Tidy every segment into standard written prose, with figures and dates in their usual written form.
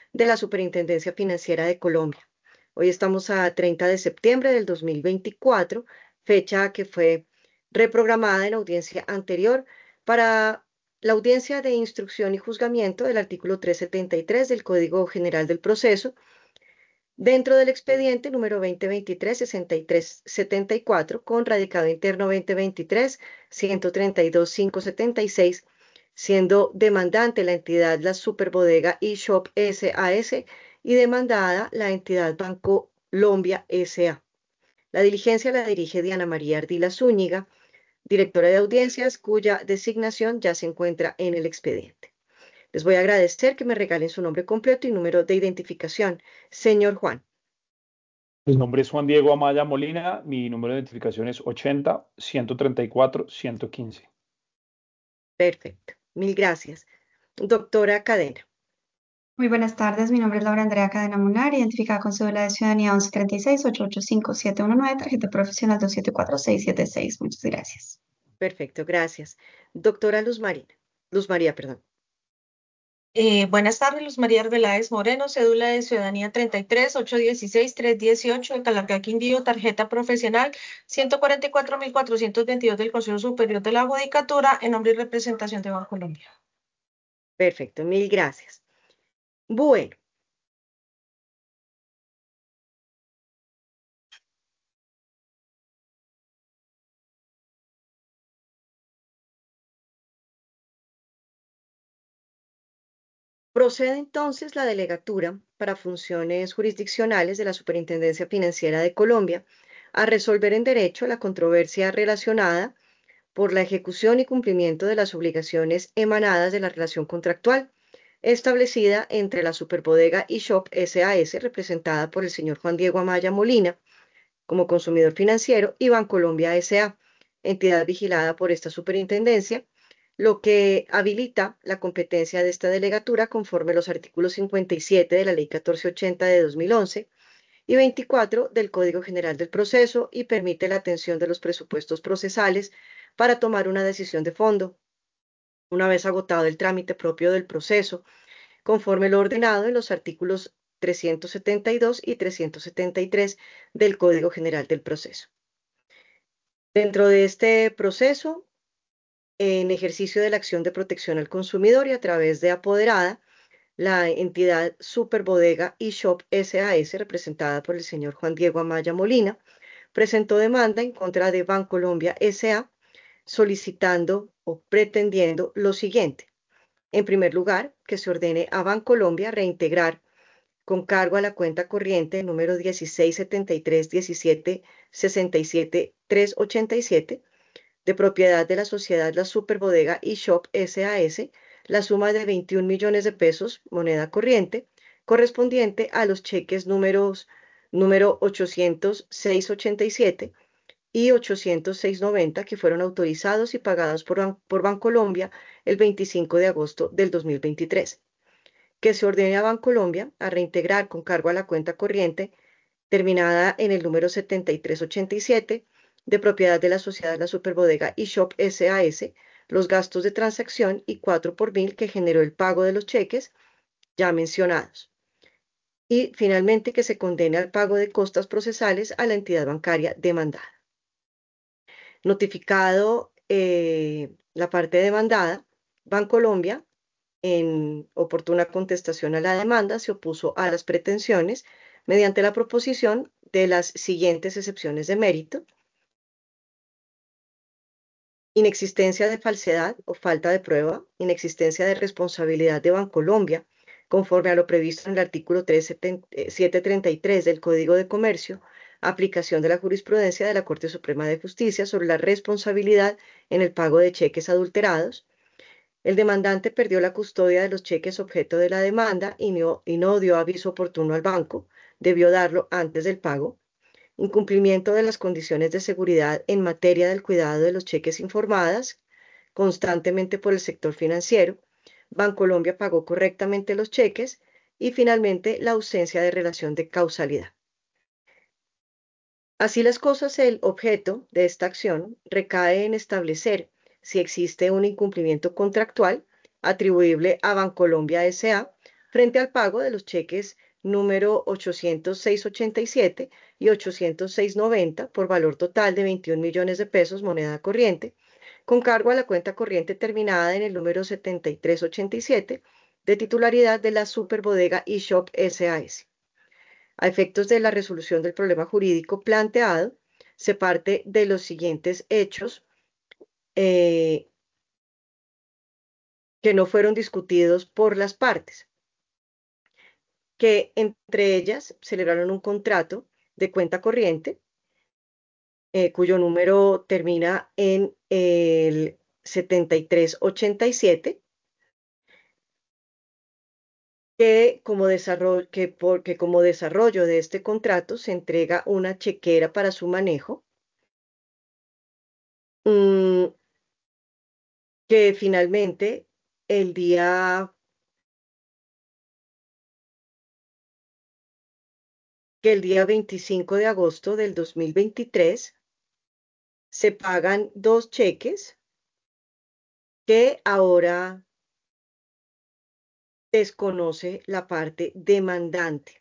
de la Superintendencia Financiera de Colombia. Hoy estamos a 30 de septiembre del 2024, fecha que fue reprogramada en audiencia anterior para la audiencia de instrucción y juzgamiento del artículo 373 del Código General del Proceso, dentro del expediente número 2023-6374, con radicado interno 2023-132-576, siendo demandante la entidad La Superbodega eShop SAS y demandada la entidad Banco Colombia SA. La diligencia la dirige Diana María Ardila Zúñiga, directora de audiencias, cuya designación ya se encuentra en el expediente. Les voy a agradecer que me regalen su nombre completo y número de identificación. Señor Juan. Mi nombre es Juan Diego Amaya Molina, mi número de identificación es 80-134-115. Perfecto, mil gracias. Doctora Cadena. Muy buenas tardes, mi nombre es Laura Andrea Cadena Munar, identificada con cédula de ciudadanía 1136-885-719, tarjeta profesional 274-676. Muchas gracias. Perfecto, gracias. Doctora Luz María, perdón. Buenas tardes, Luz María Arbeláez Moreno, cédula de ciudadanía 33-816-318, de Calarcá, Quindío, tarjeta profesional 144.422 del Consejo Superior de la Judicatura, en nombre y representación de Bancolombia. Perfecto, mil gracias. Bueno. Procede entonces la delegatura para funciones jurisdiccionales de la Superintendencia Financiera de Colombia a resolver en derecho la controversia relacionada por la ejecución y cumplimiento de las obligaciones emanadas de la relación contractual establecida entre la Superbodega eShop SAS, representada por el señor Juan Diego Amaya Molina como consumidor financiero, y Bancolombia S.A., entidad vigilada por esta superintendencia, lo que habilita la competencia de esta delegatura conforme a los artículos 57 de la Ley 1480 de 2011 y 24 del Código General del Proceso, y permite la atención de los presupuestos procesales para tomar una decisión de fondo, una vez agotado el trámite propio del proceso, conforme lo ordenado en los artículos 372 y 373 del Código General del Proceso. Dentro de este proceso, en ejercicio de la acción de protección al consumidor y a través de apoderada, la entidad Superbodega eShop SAS, representada por el señor Juan Diego Amaya Molina, presentó demanda en contra de Bancolombia S.A., solicitando o pretendiendo lo siguiente. En primer lugar, que se ordene a Bancolombia reintegrar con cargo a la cuenta corriente número 1673-17-67-387, de propiedad de la sociedad La Superbodega eShop SAS, la suma de 21 millones de pesos, moneda corriente, correspondiente a los cheques número 806.87 y 806.90, que fueron autorizados y pagados por Bancolombia el 25 de agosto del 2023. Que se ordene a Bancolombia a reintegrar con cargo a la cuenta corriente terminada en el número 7387, de propiedad de la sociedad La Superbodega eShop SAS, los gastos de transacción y 4 por mil que generó el pago de los cheques ya mencionados. Y finalmente que se condene al pago de costas procesales a la entidad bancaria demandada. Notificado la parte demandada, Bancolombia, en oportuna contestación a la demanda, se opuso a las pretensiones mediante la proposición de las siguientes excepciones de mérito: inexistencia de falsedad o falta de prueba, inexistencia de responsabilidad de Bancolombia, conforme a lo previsto en el artículo 733 del Código de Comercio, aplicación de la jurisprudencia de la Corte Suprema de Justicia sobre la responsabilidad en el pago de cheques adulterados. El demandante perdió la custodia de los cheques objeto de la demanda y no dio aviso oportuno al banco, debió darlo antes del pago. Incumplimiento de las condiciones de seguridad en materia del cuidado de los cheques informadas constantemente por el sector financiero. Bancolombia pagó correctamente los cheques. Y finalmente, la ausencia de relación de causalidad. Así las cosas, el objeto de esta acción recae en establecer si existe un incumplimiento contractual atribuible a Bancolombia S.A. frente al pago de los cheques número 806.87 y 806.90 por valor total de 21 millones de pesos moneda corriente, con cargo a la cuenta corriente terminada en el número 7387 de titularidad de la Superbodega eShop SAS. A efectos de la resolución del problema jurídico planteado, se parte de los siguientes hechos que no fueron discutidos por las partes, que entre ellas celebraron un contrato de cuenta corriente cuyo número termina en el 7387, porque como desarrollo de este contrato se entrega una chequera para su manejo, mm, que finalmente el día, que el día 25 de agosto del 2023 se pagan dos cheques que ahora desconoce la parte demandante.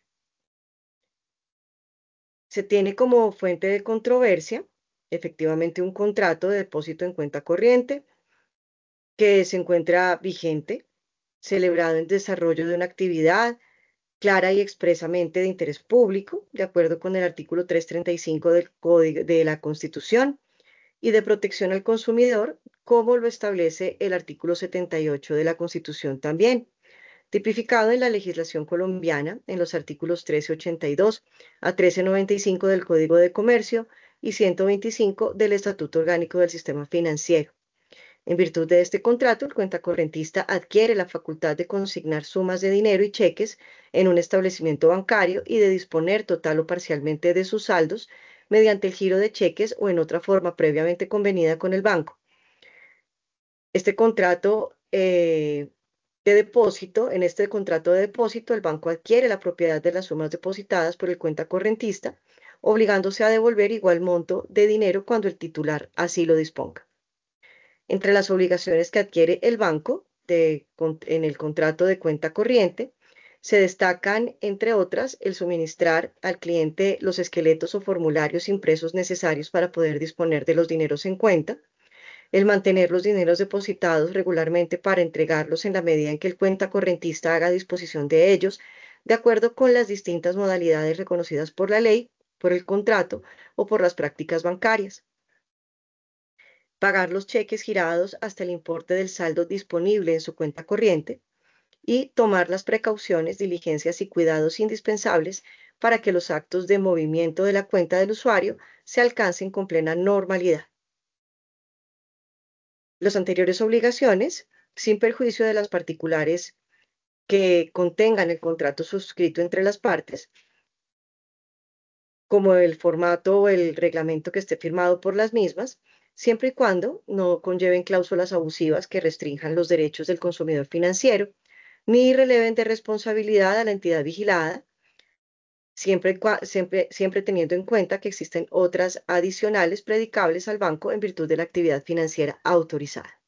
Se tiene como fuente de controversia, efectivamente, un contrato de depósito en cuenta corriente que se encuentra vigente, celebrado en desarrollo de una actividad clara y expresamente de interés público, de acuerdo con el artículo 335 del Código de la Constitución, y de protección al consumidor, como lo establece el artículo 78 de la Constitución también, tipificado en la legislación colombiana en los artículos 1382 a 1395 del Código de Comercio y 125 del Estatuto Orgánico del Sistema Financiero. En virtud de este contrato, el cuentacorrentista adquiere la facultad de consignar sumas de dinero y cheques en un establecimiento bancario y de disponer total o parcialmente de sus saldos mediante el giro de cheques o en otra forma previamente convenida con el banco. Este contrato de depósito, en este contrato de depósito, el banco adquiere la propiedad de las sumas depositadas por el cuentacorrentista, obligándose a devolver igual monto de dinero cuando el titular así lo disponga. Entre las obligaciones que adquiere el banco en el contrato de cuenta corriente, se destacan, entre otras, el suministrar al cliente los esqueletos o formularios impresos necesarios para poder disponer de los dineros en cuenta, el mantener los dineros depositados regularmente para entregarlos en la medida en que el cuenta correntista haga disposición de ellos, de acuerdo con las distintas modalidades reconocidas por la ley, por el contrato o por las prácticas bancarias. Pagar los cheques girados hasta el importe del saldo disponible en su cuenta corriente y tomar las precauciones, diligencias y cuidados indispensables para que los actos de movimiento de la cuenta del usuario se alcancen con plena normalidad. Las anteriores obligaciones, sin perjuicio de las particulares que contengan el contrato suscrito entre las partes, como el formato o el reglamento que esté firmado por las mismas, siempre y cuando no conlleven cláusulas abusivas que restrinjan los derechos del consumidor financiero, ni releven de responsabilidad a la entidad vigilada, siempre teniendo en cuenta que existen otras adicionales predicables al banco en virtud de la actividad financiera autorizada.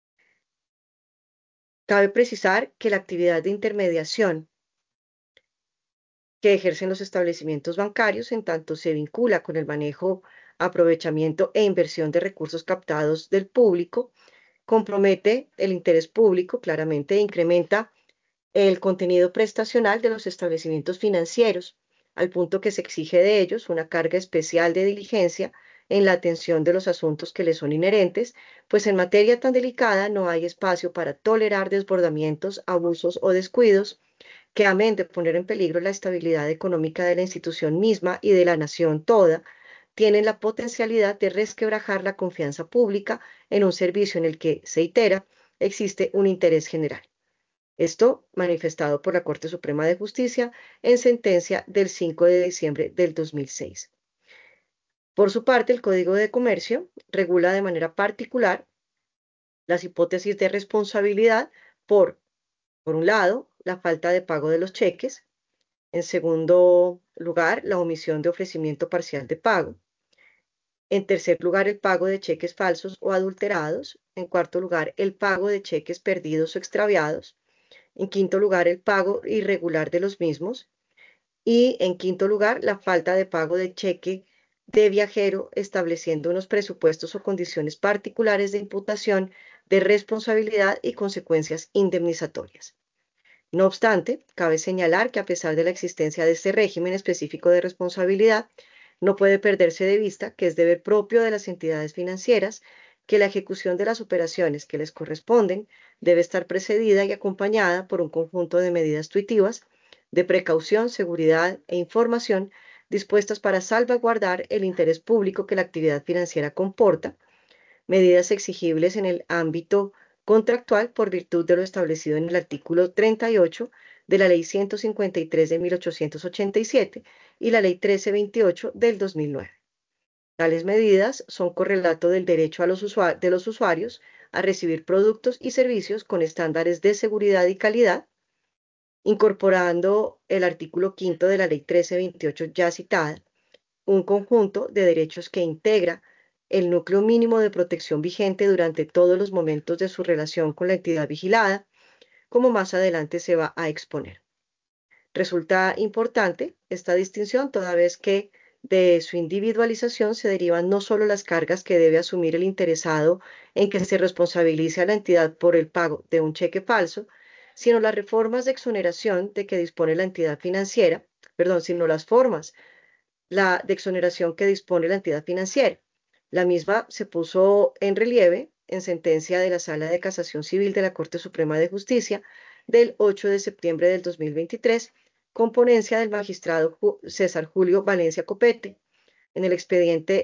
Cabe precisar que la actividad de intermediación que ejercen los establecimientos bancarios, en tanto se vincula con el manejo, aprovechamiento e inversión de recursos captados del público, compromete el interés público claramente e incrementa el contenido prestacional de los establecimientos financieros, al punto que se exige de ellos una carga especial de diligencia en la atención de los asuntos que les son inherentes, pues en materia tan delicada no hay espacio para tolerar desbordamientos, abusos o descuidos que, amén de poner en peligro la estabilidad económica de la institución misma y de la nación toda, tienen la potencialidad de resquebrajar la confianza pública en un servicio en el que, se itera, existe un interés general. Esto manifestado por la Corte Suprema de Justicia en sentencia del 5 de diciembre del 2006. Por su parte, el Código de Comercio regula de manera particular las hipótesis de responsabilidad por un lado, la falta de pago de los cheques; en segundo lugar, la omisión de ofrecimiento parcial de pago; en tercer lugar, el pago de cheques falsos o adulterados; en cuarto lugar, el pago de cheques perdidos o extraviados; En quinto lugar, el pago irregular de los mismos. Y en quinto lugar, la falta de pago de cheque de viajero, estableciendo unos presupuestos o condiciones particulares de imputación de responsabilidad y consecuencias indemnizatorias. No obstante, cabe señalar que a pesar de la existencia de este régimen específico de responsabilidad, no puede perderse de vista que es deber propio de las entidades financieras que la ejecución de las operaciones que les corresponden debe estar precedida y acompañada por un conjunto de medidas tuitivas de precaución, seguridad e información dispuestas para salvaguardar el interés público que la actividad financiera comporta, medidas exigibles en el ámbito contractual por virtud de lo establecido en el artículo 38 de la Ley 153 de 1887 y la Ley 1328 del 2009. Tales medidas son correlato del derecho de los usuarios a recibir productos y servicios con estándares de seguridad y calidad, incorporando el artículo 5 de la Ley 1328 ya citada, un conjunto de derechos que integra el núcleo mínimo de protección vigente durante todos los momentos de su relación con la entidad vigilada, como más adelante se va a exponer. Resulta importante esta distinción toda vez que de su individualización se derivan no solo las cargas que debe asumir el interesado en que se responsabilice a la entidad por el pago de un cheque falso, sino las reformas de exoneración de que dispone la entidad financiera, sino las formas de exoneración que dispone la entidad financiera. La misma se puso en relieve en sentencia de la Sala de Casación Civil de la Corte Suprema de Justicia del 8 de septiembre del 2023, con ponencia del magistrado César Julio Valencia Copete, en el expediente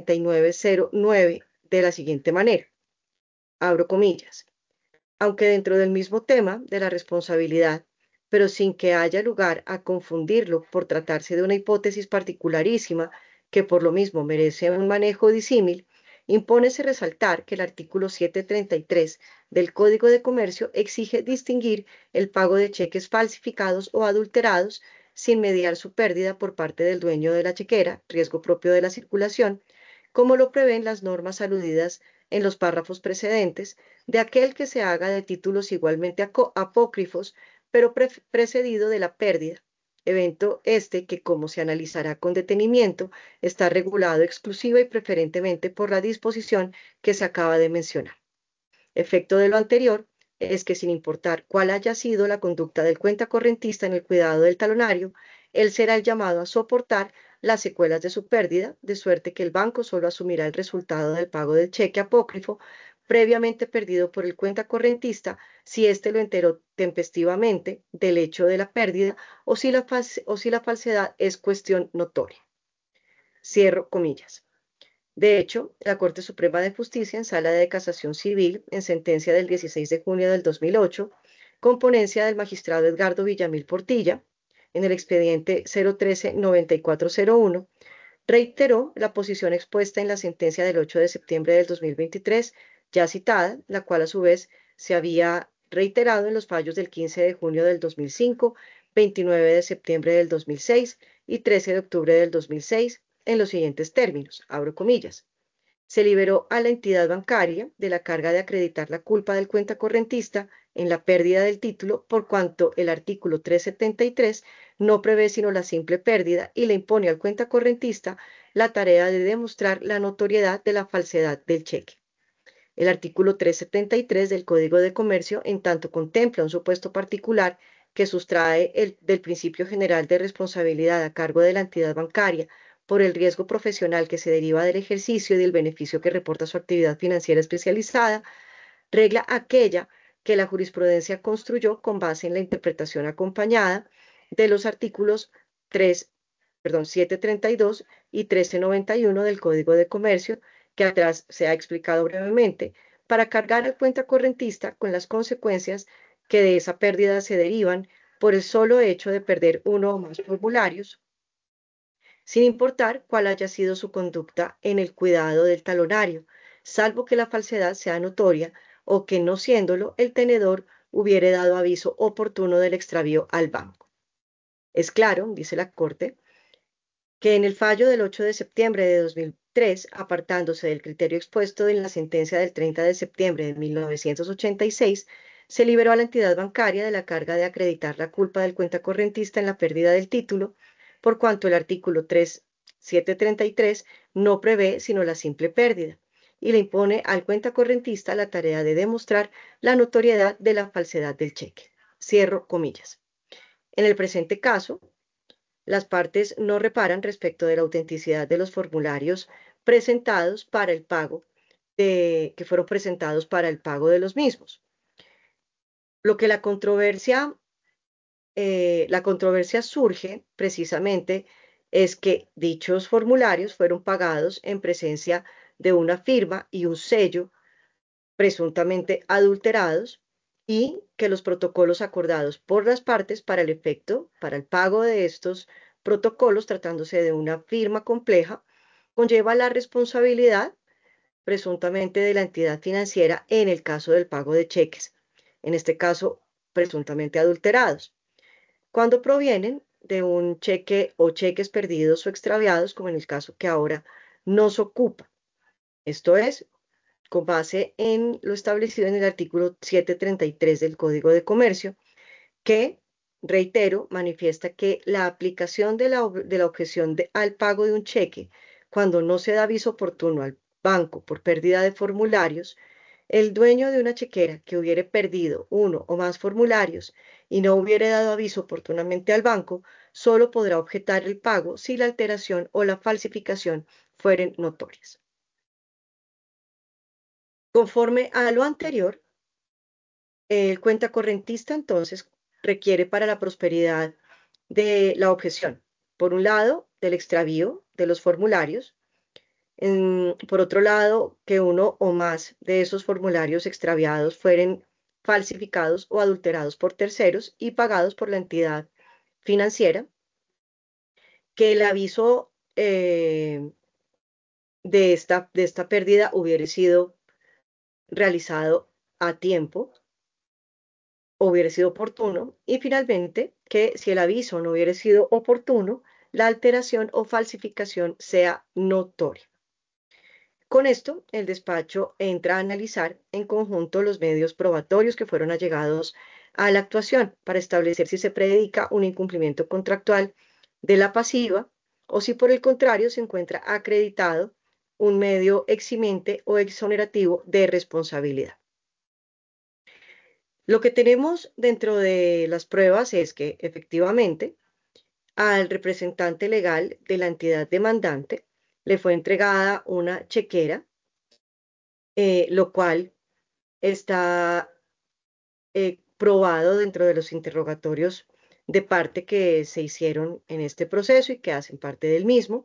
6909, de la siguiente manera, abro comillas: aunque dentro del mismo tema de la responsabilidad, pero sin que haya lugar a confundirlo por tratarse de una hipótesis particularísima que por lo mismo merece un manejo disímil, impónese resaltar que el artículo 733 del Código de Comercio exige distinguir el pago de cheques falsificados o adulterados sin mediar su pérdida por parte del dueño de la chequera, riesgo propio de la circulación, como lo prevén las normas aludidas en los párrafos precedentes, de aquel que se haga de títulos igualmente apócrifos, pero precedido de la pérdida, evento este que, como se analizará con detenimiento, está regulado exclusiva y preferentemente por la disposición que se acaba de mencionar. Efecto de lo anterior es que, sin importar cuál haya sido la conducta del cuentacorrentista en el cuidado del talonario, él será el llamado a soportar las secuelas de su pérdida, de suerte que el banco solo asumirá el resultado del pago del cheque apócrifo previamente perdido por el cuentacorrentista si éste lo enteró tempestivamente del hecho de la pérdida o si la falsedad es cuestión notoria. Cierro comillas. De hecho, la Corte Suprema de Justicia, en Sala de Casación Civil, en sentencia del 16 de junio del 2008, con ponencia del magistrado Edgardo Villamil Portilla, en el expediente 013-9401, reiteró la posición expuesta en la sentencia del 8 de septiembre del 2023, ya citada, la cual a su vez se había reiterado en los fallos del 15 de junio del 2005, 29 de septiembre del 2006 y 13 de octubre del 2006, en los siguientes términos, abro comillas: se liberó a la entidad bancaria de la carga de acreditar la culpa del cuentacorrentista en la pérdida del título, por cuanto el artículo 373 no prevé sino la simple pérdida y le impone al cuentacorrentista la tarea de demostrar la notoriedad de la falsedad del cheque. El artículo 373 del Código de Comercio, en tanto contempla un supuesto particular que sustrae del principio general de responsabilidad a cargo de la entidad bancaria por el riesgo profesional que se deriva del ejercicio y del beneficio que reporta su actividad financiera especializada, regla aquella que la jurisprudencia construyó con base en la interpretación acompañada de los artículos 732 y 1391 del Código de Comercio, que atrás se ha explicado brevemente, para cargar al cuentacorrentista con las consecuencias que de esa pérdida se derivan por el solo hecho de perder uno o más formularios, sin importar cuál haya sido su conducta en el cuidado del talonario, salvo que la falsedad sea notoria o que, no siéndolo, el tenedor hubiere dado aviso oportuno del extravío al banco. Es claro, dice la Corte, que en el fallo del 8 de septiembre de 2003, apartándose del criterio expuesto en la sentencia del 30 de septiembre de 1986, se liberó a la entidad bancaria de la carga de acreditar la culpa del cuentacorrentista en la pérdida del título, por cuanto el artículo 3733 no prevé sino la simple pérdida, y le impone al cuentacorrentista la tarea de demostrar la notoriedad de la falsedad del cheque. Cierro comillas. En el presente caso, las partes no reparan respecto de la autenticidad de los formularios presentados para el pago que fueron presentados para el pago de los mismos. Lo que la controversia surge precisamente es que dichos formularios fueron pagados en presencia de una firma y un sello presuntamente adulterados y que los protocolos acordados por las partes para el efecto, para el pago de estos protocolos, tratándose de una firma compleja, conlleva la responsabilidad presuntamente de la entidad financiera en el caso del pago de cheques, en este caso presuntamente adulterados, cuando provienen de un cheque o cheques perdidos o extraviados, como en el caso que ahora nos ocupa. Esto es, con base en lo establecido en el artículo 733 del Código de Comercio, que, reitero, manifiesta que la aplicación de la objeción al pago de un cheque cuando no se da aviso oportuno al banco por pérdida de formularios, el dueño de una chequera que hubiere perdido uno o más formularios y no hubiere dado aviso oportunamente al banco, solo podrá objetar el pago si la alteración o la falsificación fueren notorias. Conforme a lo anterior, el cuentacorrentista entonces requiere para la prosperidad de la objeción, por un lado, del extravío de los formularios, por otro lado, que uno o más de esos formularios extraviados fueren falsificados o adulterados por terceros y pagados por la entidad financiera, que el aviso de esta pérdida hubiera sido realizado a tiempo, hubiera sido oportuno, y finalmente que si el aviso no hubiera sido oportuno, la alteración o falsificación sea notoria. Con esto, el despacho entra a analizar en conjunto los medios probatorios que fueron allegados a la actuación para establecer si se predica un incumplimiento contractual de la pasiva o si por el contrario se encuentra acreditado un medio eximente o exonerativo de responsabilidad. Lo que tenemos dentro de las pruebas es que efectivamente al representante legal de la entidad demandante le fue entregada una chequera, lo cual está probado dentro de los interrogatorios de parte que se hicieron en este proceso y que hacen parte del mismo,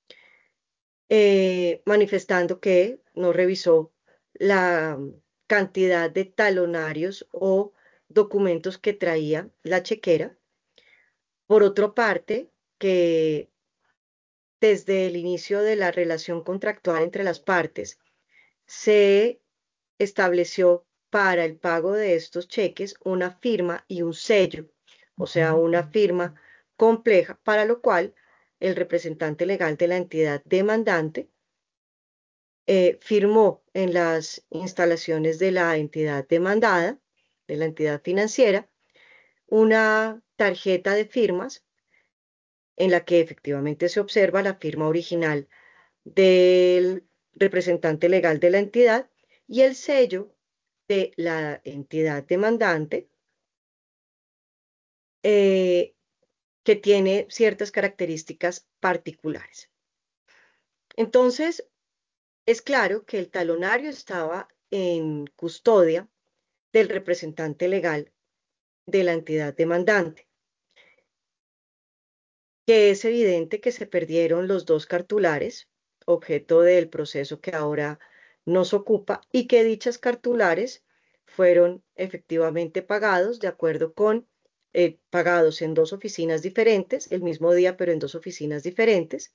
manifestando que no revisó la cantidad de talonarios o documentos que traía la chequera. Por otra parte, que desde el inicio de la relación contractual entre las partes se estableció para el pago de estos cheques una firma y un sello, o sea, una firma compleja, para lo cual el representante legal de la entidad demandante firmó en las instalaciones de la entidad demandada, de la entidad financiera, una tarjeta de firmas en la que efectivamente se observa la firma original del representante legal de la entidad y el sello de la entidad demandante, eh, que tiene ciertas características particulares. Entonces, es claro que el talonario estaba en custodia del representante legal de la entidad demandante, que es evidente que se perdieron los dos cartulares, objeto del proceso que ahora nos ocupa, y que dichas cartulares fueron efectivamente pagados de acuerdo con, pagados en dos oficinas diferentes, el mismo día, pero en dos oficinas diferentes,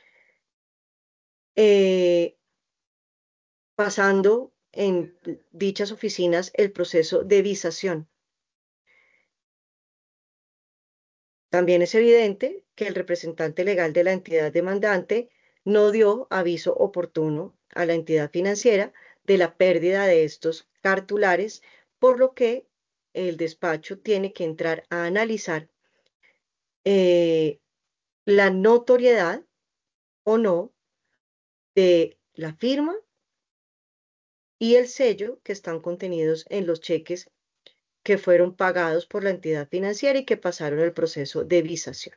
eh, pasando en dichas oficinas el proceso de visación. También es evidente que el representante legal de la entidad demandante no dio aviso oportuno a la entidad financiera de la pérdida de estos cartulares, por lo que el despacho tiene que entrar a analizar eh, la notoriedad o no de la firma y el sello que están contenidos en los cheques que fueron pagados por la entidad financiera y que pasaron el proceso de visación.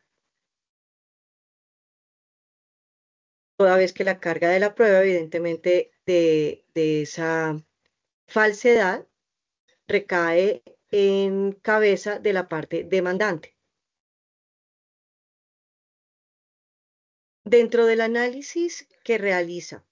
Toda vez que la carga de la prueba, evidentemente, de esa falsedad recae en cabeza de la parte demandante. Dentro del análisis que realiza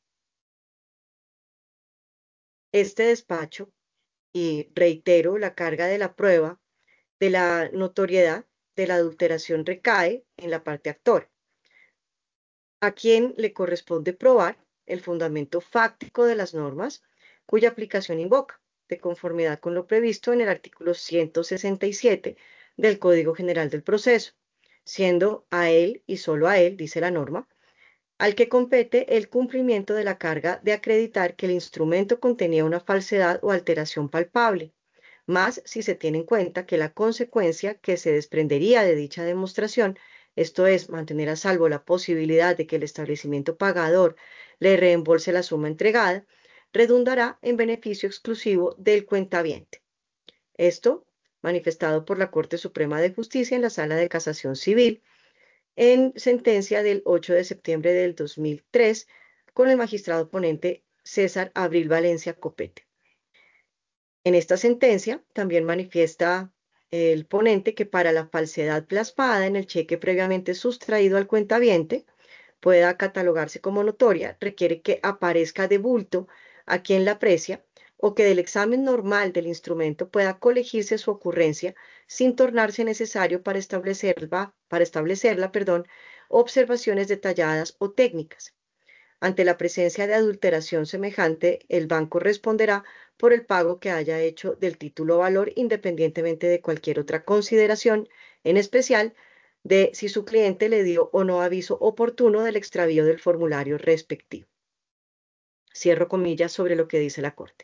este despacho, y reitero, la carga de la prueba de la notoriedad de la adulteración recae en la parte actora, a quien le corresponde probar el fundamento fáctico de las normas cuya aplicación invoca, de conformidad con lo previsto en el artículo 167 del Código General del Proceso, siendo a él y solo a él, dice la norma, al que compete el cumplimiento de la carga de acreditar que el instrumento contenía una falsedad o alteración palpable, más si se tiene en cuenta que la consecuencia que se desprendería de dicha demostración, esto es, mantener a salvo la posibilidad de que el establecimiento pagador le reembolse la suma entregada, redundará en beneficio exclusivo del cuentaviente. Esto manifestado por la Corte Suprema de Justicia en la Sala de Casación Civil, en sentencia del 8 de septiembre del 2003, con el magistrado ponente César Abril Valencia Copete. En esta sentencia también manifiesta el ponente que para la falsedad plasmada en el cheque previamente sustraído al cuentaviente pueda catalogarse como notoria, requiere que aparezca de bulto a quien la aprecia o que del examen normal del instrumento pueda colegirse su ocurrencia sin tornarse necesario para establecerla, observaciones detalladas o técnicas. Ante la presencia de adulteración semejante, el banco responderá por el pago que haya hecho del título valor independientemente de cualquier otra consideración, en especial de si su cliente le dio o no aviso oportuno del extravío del formulario respectivo. Cierro comillas sobre lo que dice la Corte.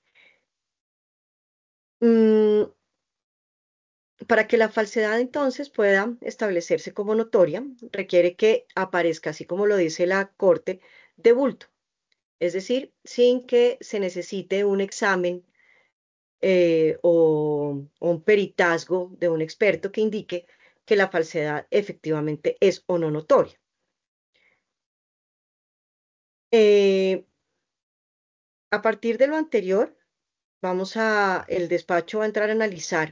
Para que la falsedad entonces pueda establecerse como notoria, requiere que aparezca, así como lo dice la Corte, de bulto, es decir, sin que se necesite un examen o un peritazgo de un experto que indique que la falsedad efectivamente es o no notoria. A partir de lo anterior, el despacho va a entrar a analizar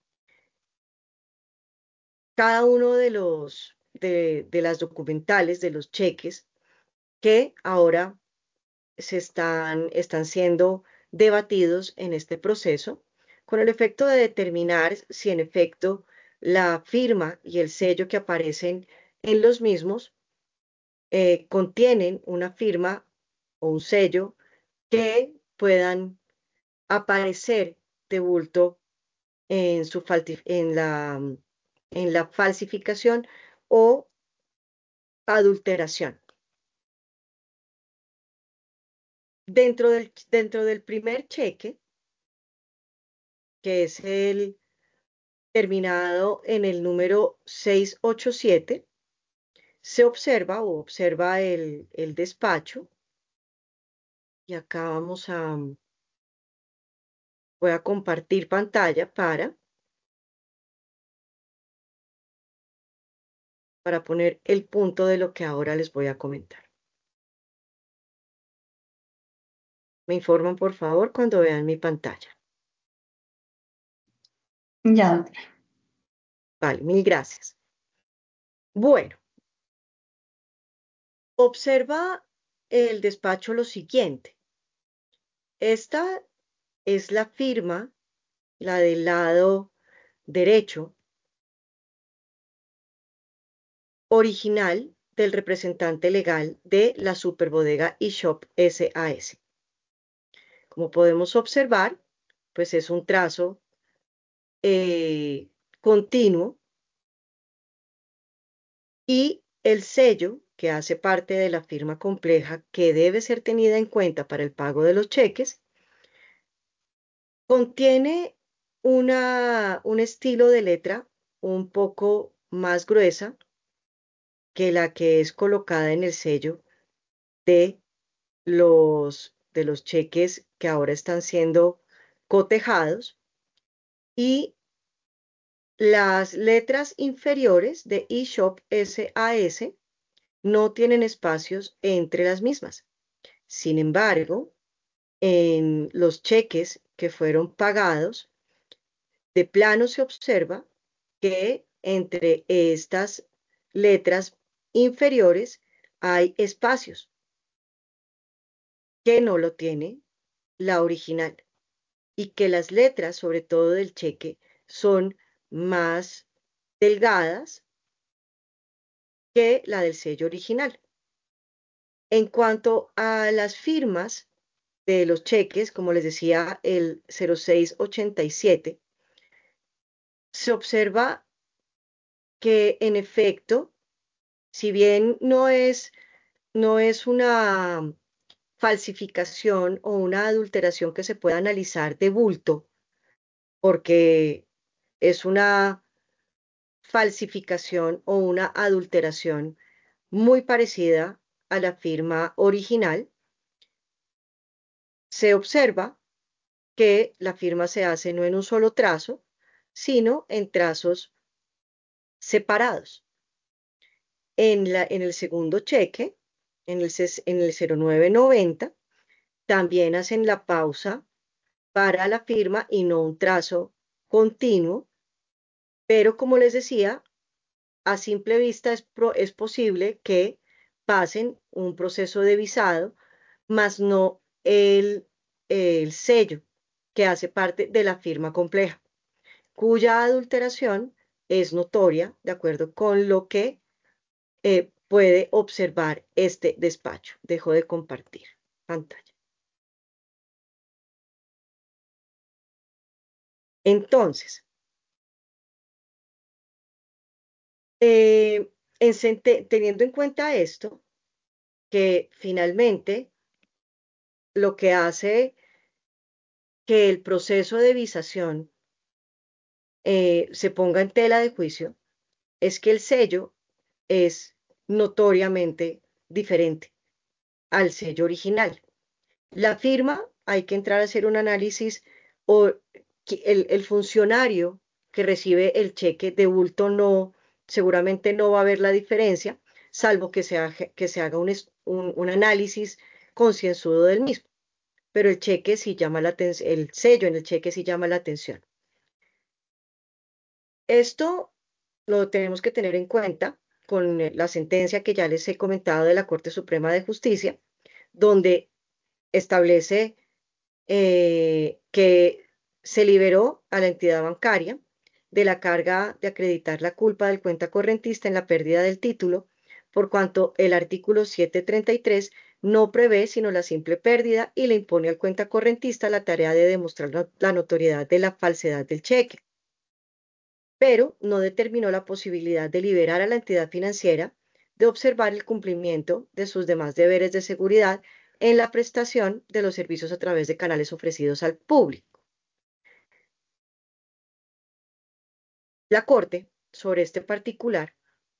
cada uno de las documentales, de los cheques que ahora están siendo debatidos en este proceso, con el efecto de determinar si en efecto la firma y el sello que aparecen en los mismos contienen una firma o un sello que puedan aparecer de bulto en, en la falsificación o adulteración. Dentro del primer cheque, que es el terminado en el número 687, se observa el despacho, y acá voy a compartir pantalla para poner el punto de lo que ahora les voy a comentar. Me informan, por favor, cuando vean mi pantalla. Ya, doctora. Vale, mil gracias. Bueno, observa el despacho lo siguiente. Esta es la firma, la del lado derecho, original del representante legal de la Superbodega eShop SAS. Como podemos observar, pues es un trazo continuo, y el sello, que hace parte de la firma compleja que debe ser tenida en cuenta para el pago de los cheques, contiene un estilo de letra un poco más gruesa que la que es colocada en el sello de los cheques que ahora están siendo cotejados, y las letras inferiores de eShop SAS no tienen espacios entre las mismas. Sin embargo, en los cheques que fueron pagados, de plano se observa que entre estas letras inferiores hay espacios que no lo tiene la original, y que las letras, sobre todo del cheque, son más delgadas que la del sello original. En cuanto a las firmas de los cheques, como les decía, el 0687, se observa que en efecto, si bien no es una falsificación o una adulteración que se pueda analizar de bulto, porque es una falsificación o una adulteración muy parecida a la firma original, se observa que la firma se hace no en un solo trazo, sino en trazos separados. En el segundo cheque, en el 0990, también hacen la pausa para la firma y no un trazo continuo, pero como les decía, a simple vista es posible que pasen un proceso de visado, más no el sello que hace parte de la firma compleja, cuya adulteración es notoria, de acuerdo con lo que puede observar este despacho. Dejo de compartir pantalla. Entonces, teniendo en cuenta esto, que finalmente lo que hace que el proceso de visación se ponga en tela de juicio es que el sello es notoriamente diferente al sello original. La firma, hay que entrar a hacer un análisis, o el funcionario que recibe el cheque de bulto no, seguramente no va a ver la diferencia, salvo que se haga un análisis concienzudo del mismo. Pero el cheque sí llama la atención, el sello en el cheque sí llama la atención. Esto lo tenemos que tener en cuenta con la sentencia que ya les he comentado de la Corte Suprema de Justicia, donde establece que se liberó a la entidad bancaria de la carga de acreditar la culpa del cuenta correntista en la pérdida del título, por cuanto el artículo 733 no prevé sino la simple pérdida y le impone al cuenta correntista la tarea de demostrar la notoriedad de la falsedad del cheque, pero no determinó la posibilidad de liberar a la entidad financiera de observar el cumplimiento de sus demás deberes de seguridad en la prestación de los servicios a través de canales ofrecidos al público. La Corte, sobre este particular,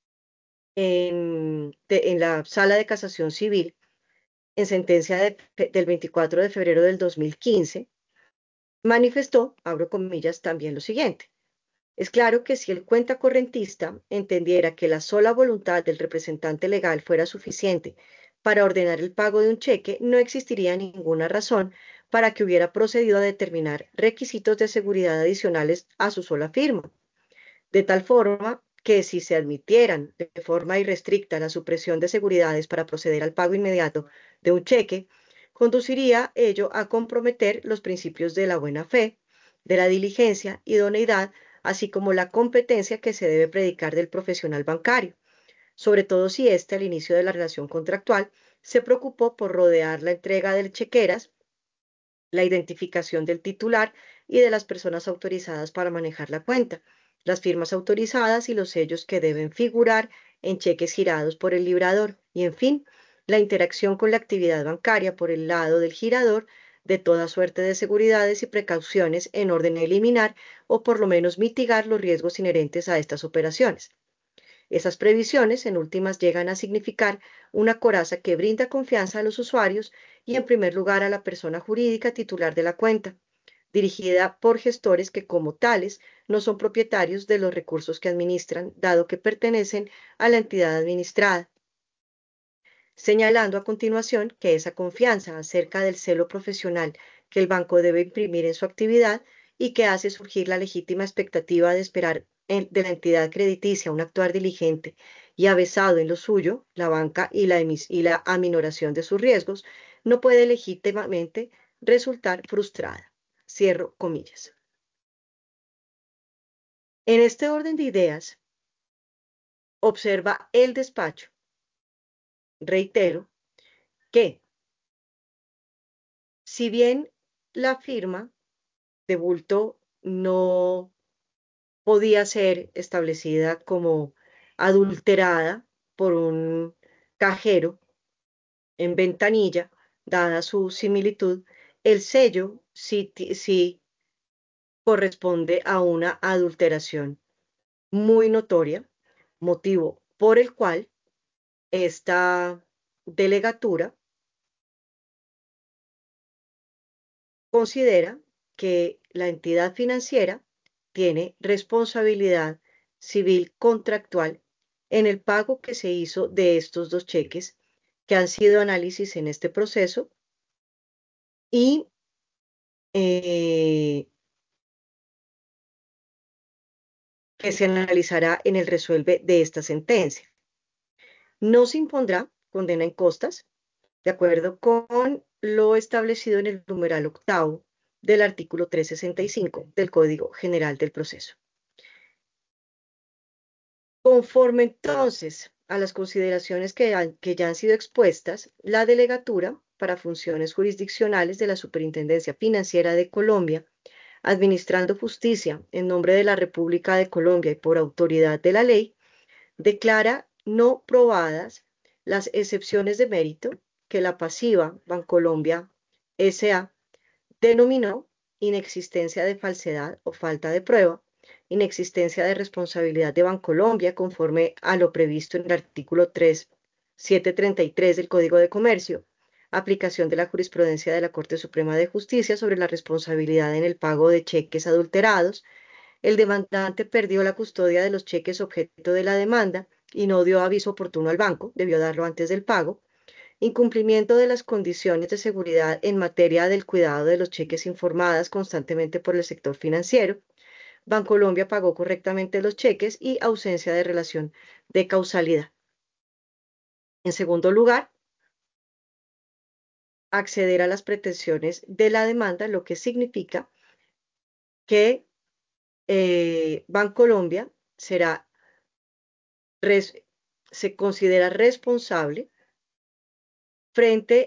en la Sala de Casación Civil, en sentencia del 24 de febrero del 2015, manifestó, abro comillas, también lo siguiente: es claro que si el cuenta correntista entendiera que la sola voluntad del representante legal fuera suficiente para ordenar el pago de un cheque, no existiría ninguna razón para que hubiera procedido a determinar requisitos de seguridad adicionales a su sola firma, de tal forma que si se admitieran de forma irrestricta la supresión de seguridades para proceder al pago inmediato de un cheque, conduciría ello a comprometer los principios de la buena fe, de la diligencia, idoneidad, así como la competencia que se debe predicar del profesional bancario, sobre todo si éste al inicio de la relación contractual se preocupó por rodear la entrega de chequeras, la identificación del titular y de las personas autorizadas para manejar la cuenta, las firmas autorizadas y los sellos que deben figurar en cheques girados por el librador y, en fin, la interacción con la actividad bancaria por el lado del girador de toda suerte de seguridades y precauciones en orden a eliminar o por lo menos mitigar los riesgos inherentes a estas operaciones. Esas previsiones, en últimas, llegan a significar una coraza que brinda confianza a los usuarios y, en primer lugar, a la persona jurídica titular de la cuenta, dirigida por gestores que, como tales, no son propietarios de los recursos que administran, dado que pertenecen a la entidad administrada, señalando a continuación que esa confianza acerca del celo profesional que el banco debe imprimir en su actividad y que hace surgir la legítima expectativa de esperar de la entidad crediticia un actuar diligente y avesado en lo suyo, la banca y la aminoración de sus riesgos, no puede legítimamente resultar frustrada. Cierro comillas. En este orden de ideas, observa el despacho. Reitero que, si bien la firma de bulto no podía ser establecida como adulterada por un cajero en ventanilla, dada su similitud, el sello sí corresponde a una adulteración muy notoria, motivo por el cual esta delegatura considera que la entidad financiera tiene responsabilidad civil contractual en el pago que se hizo de estos dos cheques que han sido análisis en este proceso y que se analizará en el resuelve de esta sentencia. No se impondrá condena en costas, de acuerdo con lo establecido en el numeral octavo del artículo 365 del Código General del Proceso. Conforme entonces a las consideraciones que ya han sido expuestas, la delegatura para funciones jurisdiccionales de la Superintendencia Financiera de Colombia, administrando justicia en nombre de la República de Colombia y por autoridad de la ley, declara no probadas las excepciones de mérito que la pasiva Bancolombia S.A. denominó inexistencia de falsedad o falta de prueba, inexistencia de responsabilidad de Bancolombia conforme a lo previsto en el artículo 3733 del Código de Comercio, aplicación de la jurisprudencia de la Corte Suprema de Justicia sobre la responsabilidad en el pago de cheques adulterados. El demandante perdió la custodia de los cheques objeto de la demanda y no dio aviso oportuno al banco, debió darlo antes del pago. Incumplimiento de las condiciones de seguridad en materia del cuidado de los cheques informadas constantemente por el sector financiero. Bancolombia pagó correctamente los cheques y ausencia de relación de causalidad. En segundo lugar, acceder a las pretensiones de la demanda, lo que significa que Bancolombia se considera responsable frente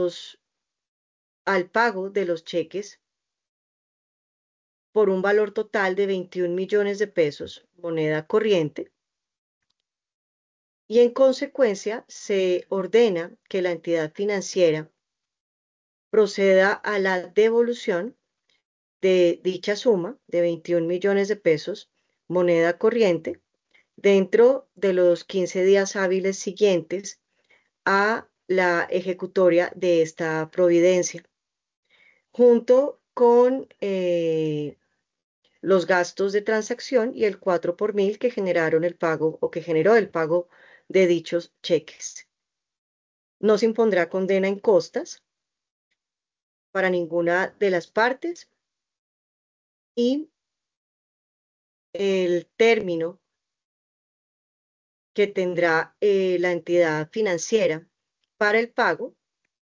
al pago de los cheques por un valor total de 21 millones de pesos, moneda corriente, y en consecuencia se ordena que la entidad financiera proceda a la devolución de dicha suma de 21 millones de pesos, moneda corriente, dentro de los 15 días hábiles siguientes a la ejecutoria de esta providencia, junto con los gastos de transacción y el 4 por mil que generaron el pago o que generó el pago de dichos cheques. No se impondrá condena en costas para ninguna de las partes y el término que tendrá la entidad financiera para el pago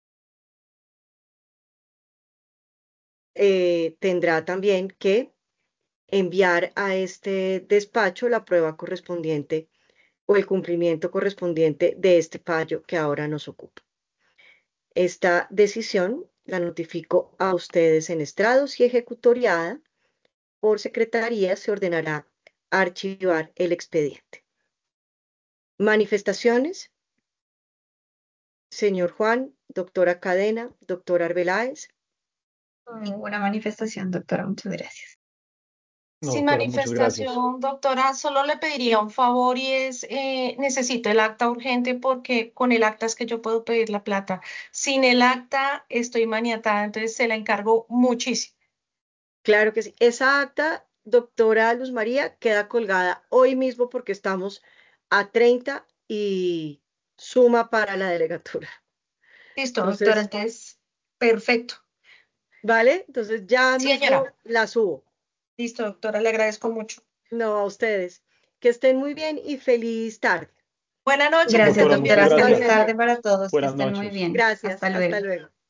tendrá también que enviar a este despacho la prueba correspondiente o el cumplimiento correspondiente de este fallo que ahora nos ocupa. Esta decisión la notifico a ustedes en estrados y ejecutoriada por secretaría se ordenará archivar el expediente. Manifestaciones. Señor Juan, doctora Cadena, doctor Arbeláez. Ninguna manifestación, doctora, muchas gracias. No, Sin doctora, muchas gracias. manifestación, doctora, solo le pediría un favor y es, necesito el acta urgente porque con el acta es que yo puedo pedir la plata. Sin el acta estoy maniatada, entonces se la encargo muchísimo. Claro que sí. Esa acta, doctora Luz María, queda colgada hoy mismo porque estamos a 30 y suma para la delegatura. Listo, doctora, Entonces, entonces, perfecto. ¿vale? Entonces ya Sí, mismo señora. la subo. Listo, doctora, le agradezco mucho. No, a ustedes. Que estén muy bien y feliz tarde. Buenas noches, que esté Gracias, Doctora, muy bien. muchas doctora. Hasta Feliz gracias. luego. tarde para todos. Que Buenas estén muy noches. bien. Gracias. Hasta Hasta luego. luego.